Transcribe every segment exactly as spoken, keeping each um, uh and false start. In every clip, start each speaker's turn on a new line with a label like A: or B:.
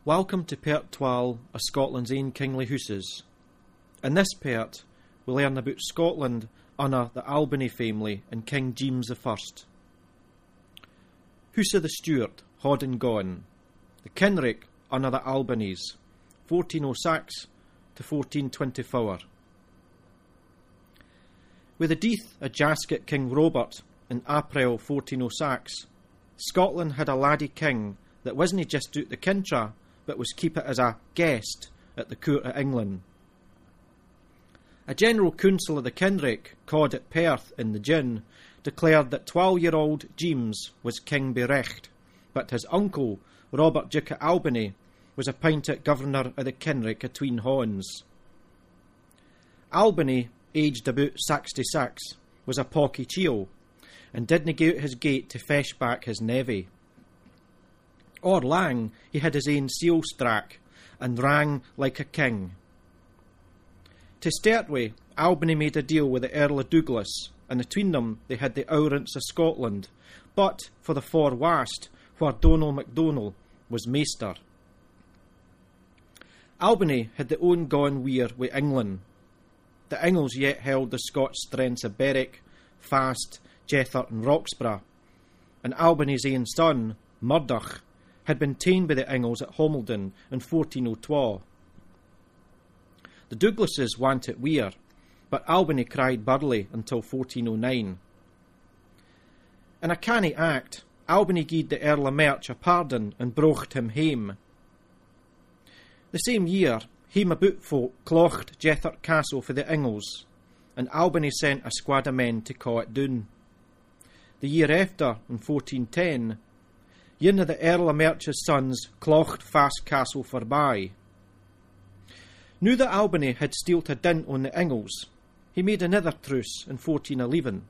A: Welcome to Part twelve of Scotland's ain kingly houses. In this part, we learn about Scotland under the Albany family and King James the First. House of the Stuart, had and gone. The Kinrick under the Albanese, fourteen oh six to fourteen twenty-four. With the death of Jasket King Robert in April fourteen oh six, Scotland had a laddie king that wasn't just out the kintra, but was keep it as a guest at the court of England. A general council of the Kinrick, called at Perth in the Gin, declared that twelve-year-old James was king berecht, but his uncle, Robert Duke of Albany, was appointed governor of the Kinrick atween Horns. Albany, aged about sixty-six, was a pocky chiel, and didn't go out his gate to fetch back his nevy. Or lang, he had his ain seal strack, and rang like a king. To start with, Albany made a deal with the Earl of Douglas, and atween them they had the Ourance of Scotland, but for the far west, where Donald MacDonald was maester. Albany had the own gone weir with England. The Ingles yet held the Scots strengths of Berwick, Fast, Jethert and Roxburgh, and Albany's ain son, Murdoch, had been ta'en by the Ingles at Homildon in fourteen oh two. The Douglases wanted weir, but Albany cried Burley until fourteen oh nine. In a canny act, Albany gied the Earl of March a pardon and brocht him hame. The same year, hame about folk clocht Jethert Castle for the Ingles, and Albany sent a squad of men to caw it down. The year after, in fourteen ten, yin of the Earl of March's sons clocht Fast Castle forby. Now that Albany had stealt a dint on the Ingles, he made another truce in fourteen eleven.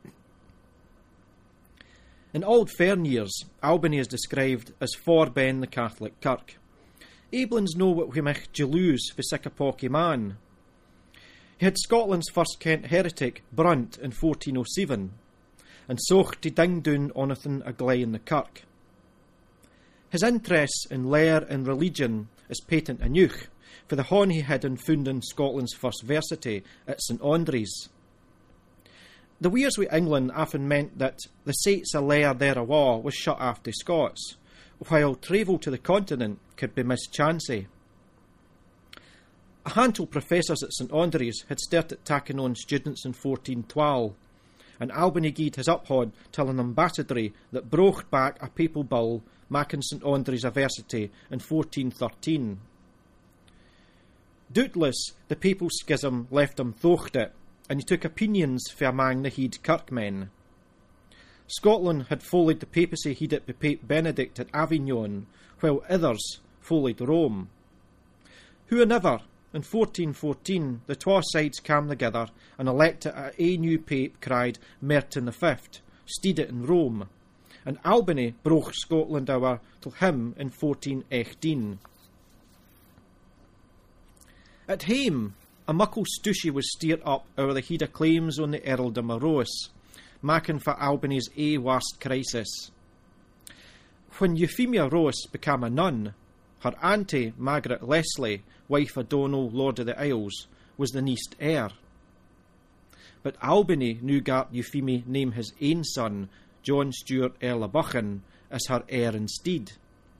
A: In old Fern years, Albany is described as forben the Catholic Kirk. Aiblins know what we mech lose for sic a pocky man. He had Scotland's first Kent heretic, Brunt, in fourteen oh seven, and socht to ding down onathan a gley in the kirk. His interests in lair and religion is patent anew, for the hon he had in founding Scotland's first versity at St Andrews. The weirs with England often meant that the sites of lair thereawa was shut off to Scots, while travel to the continent could be mischancy. A handful of professors at St Andrews had started taking on students in fourteen twelve, and Albany gied his uphod till an ambassadry that brocht back a papal bull making St Andrews a versity in fourteen thirteen. Doubtless, the papal schism left him thocht it, and he took opinions for among the heed kirkmen. Scotland had followed the papacy heeded by Pope Benedict at Avignon, while others followed Rome. However, in fourteen fourteen, the twa sides came together and elected a, a new pape cried Merton the Fifth, steed it in Rome, and Albany brocht Scotland over till him in fourteen eighteen. At hame, a muckle stooshy was steered up over the heed of claims on the earldom of Ross, making for Albany's a worst crisis. When Euphemia Ross became a nun, her auntie, Margaret Leslie, wife of Donald, Lord of the Isles, was the neist heir. But Albany now gat Euphemia name his ain son, John Stuart Earl of Buchan, as her heir instead.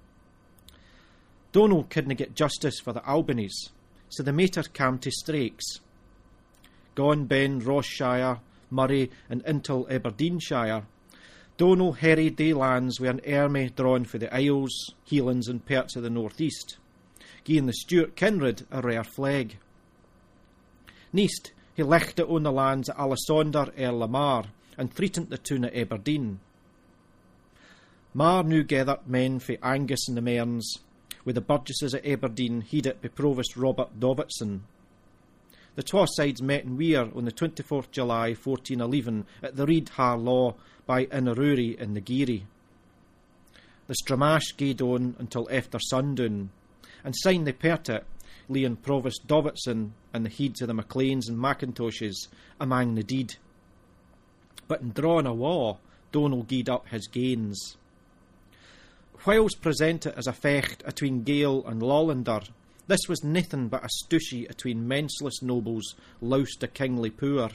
A: Donald couldn't get justice for the Albanese, so the matter came to strakes. Gone ben Rossshire, Murray and intil Aberdeenshire, Donald harried they lands with an army drawn for the Isles, Highlands and parts of the north east, gieing the Stuart Kinred a rare flag. Neist, he left it on the lands of Alessander Earl of Mar and threatened the town of Aberdeen. Mar now gathered men for Angus and the Mearns, with the burgesses of Aberdeen heeded by Provost Robert Dobbitson. The twa sides met in Weir on the twenty-fourth July fourteen eleven at the Reed Har Law by Inneroory in the Geary. The Stramash gaed on until after sundown, and signed the pertit, leaving Provost Dobbitson and the heads of the Macleans and Macintoshes among the deed. But in drawing a war, Donald gied up his gains. whiles present it as a fecht atween Gael and Lowlander, this was naething but a stooshy atween menseless nobles loused to kingly poor.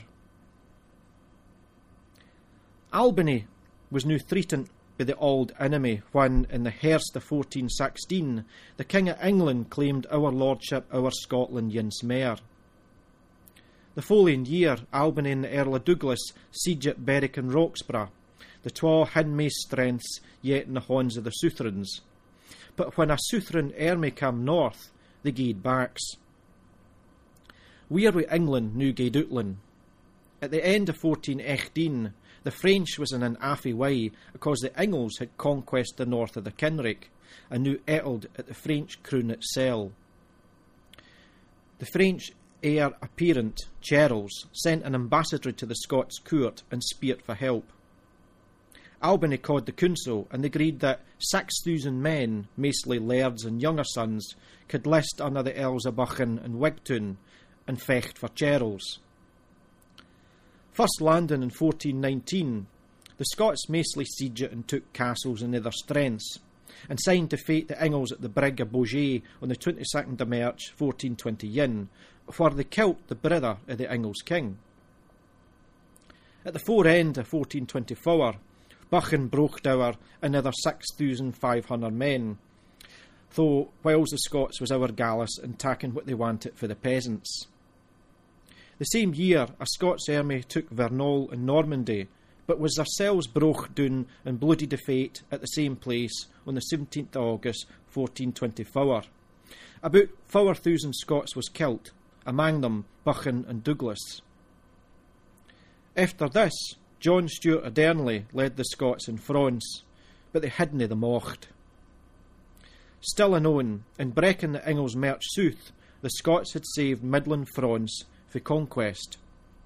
A: Albany was now threatened by the old enemy when, in the Hearst of fourteen sixteen, the King of England claimed our lordship over Scotland yince mair. The following year, Albany and the Earl of Douglas sieged Berwick and Roxburgh, the twa hinmost strengths yet in the hands of the Southrons. But when a Southron army came north, they gaed backs. We're wi' England now gaed outland. At the end of fourteen eighteen, the French was in an affy way because the Ingles had conquest the north of the Kinrick and now ettled at the French crown itself. The French heir apparent, Charles, sent an ambassador to the Scots court and speered for help. Albany called the council and agreed that six thousand men, mostly lairds and younger sons, could list under the Earls of Buchan and Wigtown and fecht for Charles. First landing in fourteen nineteen, the Scots mostly sieged and took castles and other strengths, and signed to fight the Ingles at the Brig of Beaujeu on the twenty-second of March fourteen twenty-one, where they killed the brother of the Ingles king. At the fore end of fourteen twenty-four, Buchan brocht over another six thousand five hundred men, though whiles the Scots was our gallus and taking what they wanted for the peasants. The same year, a Scots army took Vernol in Normandy, but was themselves broke down in bloody defeat at the same place on the seventeenth of August fourteen twenty-four. About four thousand Scots was killed, among them Buchan and Douglas. After this, John Stuart of Darnley led the Scots in France, but they hadna the mocht. Still anon, in breaking the Ingles march south, the Scots had saved Midland France for conquest.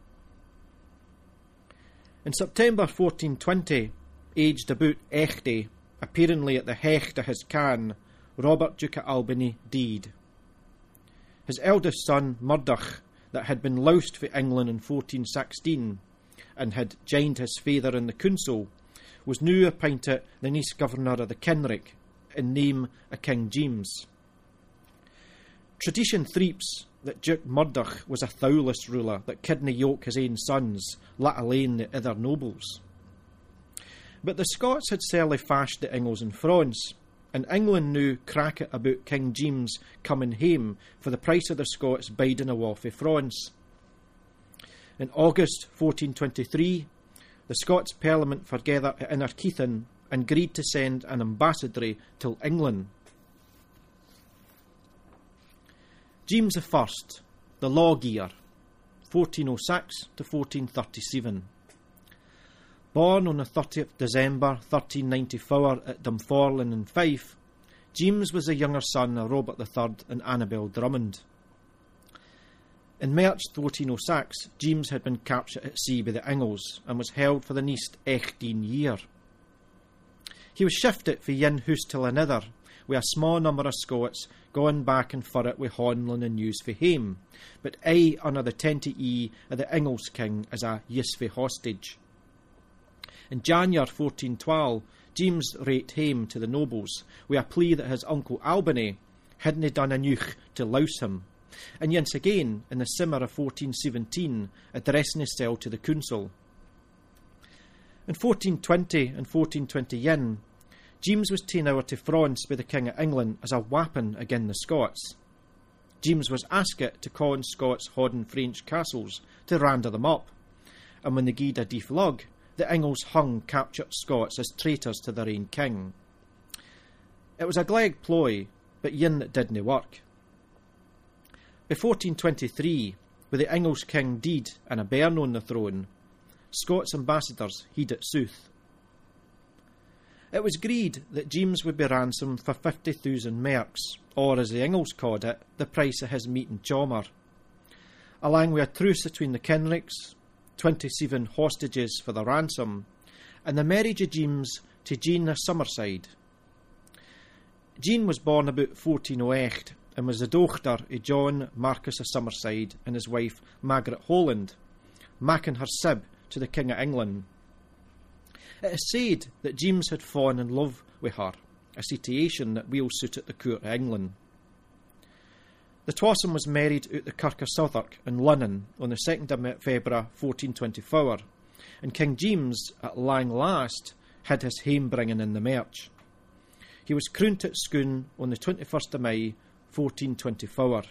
A: In September fourteen twenty, aged about eighty, apparently at the height of his can, Robert Duke of Albany died. His eldest son, Murdoch, that had been loused for England in fourteen sixteen, and had joined his father in the council, was now appointed the next governor of the Kinrick, in name of King James. Tradition threeps that Duke Murdoch was a thowless ruler that couldna yoke his own sons, let alone the other nobles. But the Scots had sorely fashed the Ingles in France, and England now crackit about King James coming hame for the price of the Scots biding awa for France. In August fourteen twenty-three, the Scots Parliament forgathered at Innerkeithen and agreed to send an ambassador to England. James the First, the Lawgiver, fourteen oh six to fourteen thirty-seven. Born on the thirtieth of December thirteen ninety-four at Dunfermline in Fife, James was the younger son of Robert the Third and Annabel Drummond. In March fourteen oh six, James had been captured at sea by the Ingles and was held for the next eighteen year. He was shifted from one house till another, with a small number of Scots going back and forth with Honlin and news for him, but aye under the tenty e of the Ingles king as a useful hostage. In January fourteen twelve, James wrote home to the nobles with a plea that his uncle Albany hadn't done enough to louse him, and once again in the summer of fourteen seventeen addressing himself to the council. In fourteen twenty and fourteen twenty-one, James was taken over to France by the King of England as a weapon against the Scots. James was asked to call on Scots holding French castles to render them up, and when they gaed a deflog, the Ingles hung captured Scots as traitors to their own king. It was a gleg ploy, but yin that didn't work. By fourteen twenty-three, with the Ingles king dead and a bairn on the throne, Scots ambassadors heeded south. It was agreed that James would be ransomed for fifty thousand merks, or as the Ingles called it, the price of his meat and chawmer, along with a truce between the Kinricks, twenty-seven hostages for the ransom, and the marriage of James to Jane of Summerside. Jane was born about fourteen oh eight and was the daughter of John Marquess of Summerside and his wife Margaret Holland, making her sib to the King of England. It is said that James had fallen in love with her, a situation that weel suited the court of England. The twasome was married out the Kirk of Southwark in Lunnon on the second of February fourteen twenty-four, and King James, at lang last, had his hame bringing in the march. He was crooned at Scone on the twenty-first of May fourteen twenty-four.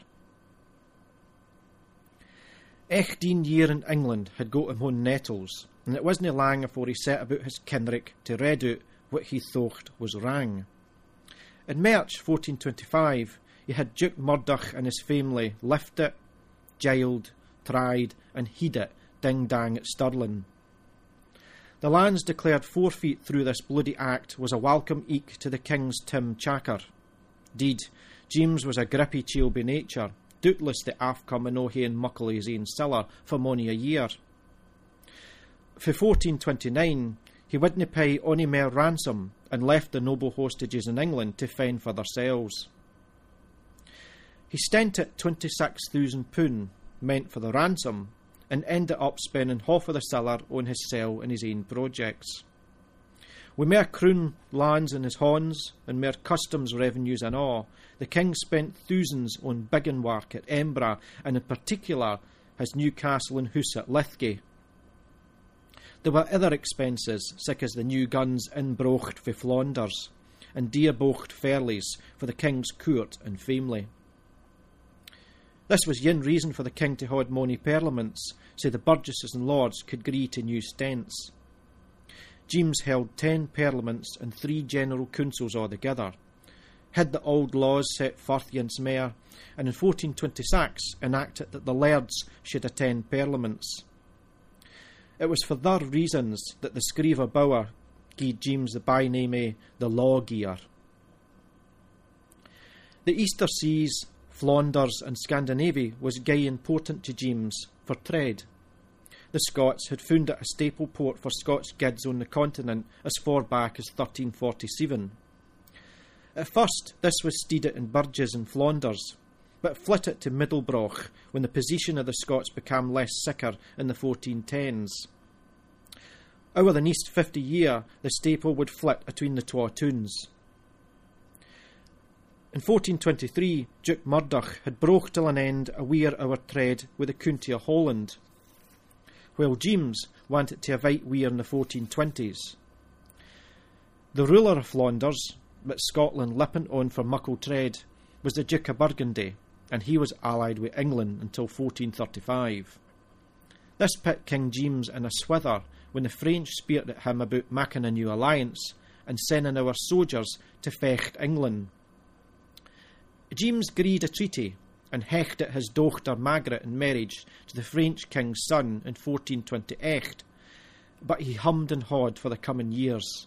A: Eighteen year in England had got him on nettles, and it wasna lang afore he set about his kinrick to read out what he thought was wrang. In March fourteen twenty-five, he had Duke Murdoch and his family lifted, jailed, tried, and heed it ding-dang at Stirling. The lands declared forfeit through this bloody act was a welcome eke to the king's Tim Chacker. Deed, James was a grippy chiel by nature, doubtless the afcome and no hain muckle his ain siller for mony a year. For fourteen twenty-nine, he wouldna pay ony mair ransom, and left the noble hostages in England to fend for theirselves. He stent at twenty-six thousand pound, meant for the ransom, and ended up spending half of the siller on his cell and his ain projects. With mere crown lands in his horns, and mere customs revenues and all, the king spent thousands on biggin work at Embra, and in particular his new castle and house at Lithgay. There were other expenses, such as the new guns inbrocht for Flanders, and dear-bocht ferlies for the king's court and family. This was yin reason for the king to hold mony parliaments, so the burgesses and lords could agree to new stents. James held ten parliaments and three general councils altogether, had the old laws set forth against mayor, and in fourteen twenty-six enacted that the lairds should attend parliaments. It was for their reasons that the Screever Bower gave James the byname the Law-Gear. The Easter Seas, Flanders and Scandinavia was gay important to James for trade. The Scots had found it a staple port for Scots goods on the continent as far back as thirteen forty-seven. At first this was steeded in Burges and Flanders, but flitted to Middelbroch when the position of the Scots became less sicker in the fourteen tens. Over the next fifty year the staple would flit between the twa towns. In fourteen twenty-three, Duke Murdoch had broke till an end a weir our trade with the county of Holland, while James wanted to invite weir in the fourteen twenties. The ruler of Flanders, but Scotland lipping on for muckle trade, was the Duke of Burgundy, and he was allied with England until fourteen thirty-five. This put King James in a swither when the French speered at him about making a new alliance and sending our soldiers to fecht England. James agreed a treaty and hechted his daughter Margaret in marriage to the French king's son in fourteen twenty-eight, but he hummed and hawed for the coming years.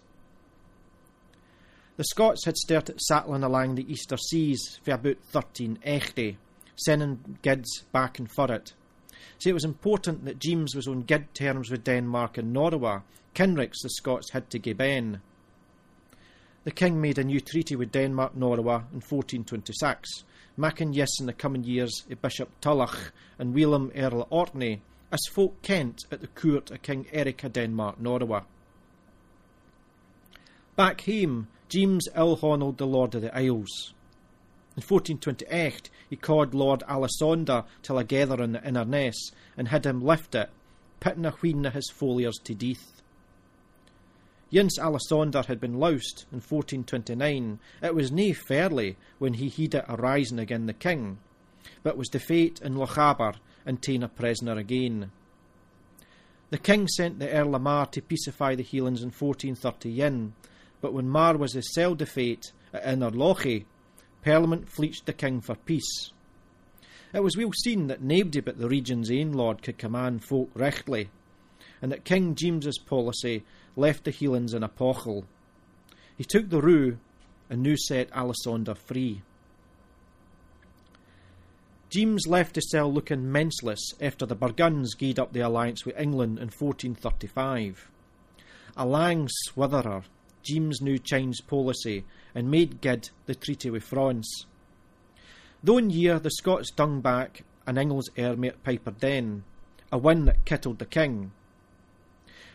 A: The Scots had started settling along the Easter Seas for about thirteen eighty, sending goods back and for it. So it was important that James was on good terms with Denmark and Norway, kinricks the Scots had to give in. The king made a new treaty with Denmark Norway in fourteen twenty-six, making yes in the coming years of Bishop Tullach and William Earl Orkney as folk kent at the court of King Eric of Denmark Norway. Back home, James ill-honoured the Lord of the Isles. In fourteen twenty-eight, he called Lord Alessander till a gather in the Inverness and had him lift it, putting a wheen of his foliers to death. Yince Alessander had been loused in fourteen twenty-nine, it was nae fairly when he heeded a rising again the king, but was defeat in Lochaber and ta'en a prisoner again. The king sent the Earl of Mar to peacify the Highlands in fourteen thirty-one, but when Mar was his cell defeat at Innerlochy, Parliament fleeched the king for peace. It was well seen that nobody but the region's ain lord could command folk rechtly, and that King James's policy left the Highlands in a pochel. He took the rue and now set Alessander free. James left the cell looking menseless after the Burgunds gaed up the alliance with England in fourteen thirty-five. A lang switherer, James now changed policy and made good the treaty with France. Though in year the Scots dung back an England's army at Piper Den, a win that kittled the king.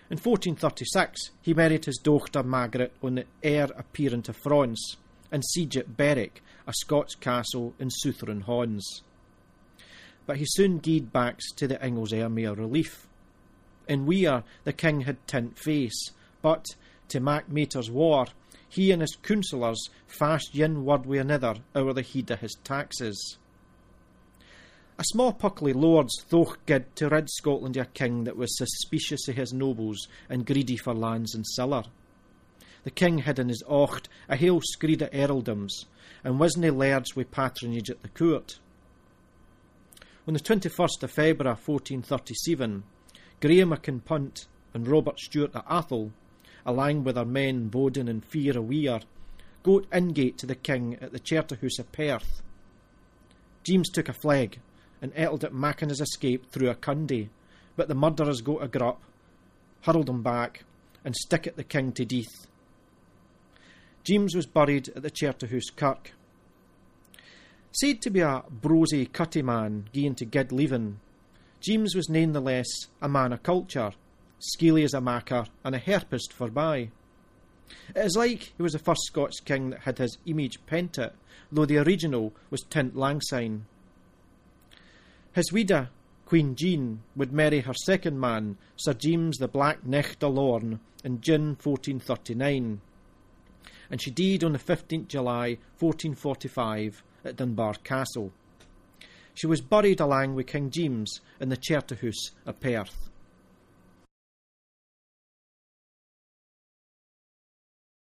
A: In fourteen thirty-six, he married his daughter Margaret on the heir apparent of France, and siege at Berwick, a Scots castle in Southron Hons. But he soon gaed back to the Inglesiermere relief. In Weir, the king had tint face, but, to mak matters war, he and his councillors fashed yin word wi' another ower the heed of his taxes. A small puckly lords thoch gid to rid Scotland a king that was suspicious of his nobles and greedy for lands and siller. The king had in his ocht a hale screed of earldoms, and wasna lairds wi' patronage at the court. On the twenty-first of February fourteen thirty-seven, Graham of Kinpunt and Robert Stewart of Athol, along with their men Boden and Fear of Weir, goat ingate to the king at the Charterhouse of Perth. James took a flag, and ettled at making his escape through a cundy, but the murderers got a grup, hurled him back, and stick at the king to death. James was buried at the Charterhouse Kirk. Said to be a brosy, cutty man, gien to gid leaving, James was nonetheless a man of culture, scaly as a macker, and a herpist forby. It is like he was the first Scots king that had his image painted, though the original was tint Langsine. His widow, Queen Jean, would marry her second man, Sir James the Black Knicht of Lorne, in June fourteen thirty-nine, and she died on the fifteenth of July fourteen forty-five at Dunbar Castle. She was buried along with King James in the Charterhouse of Perth.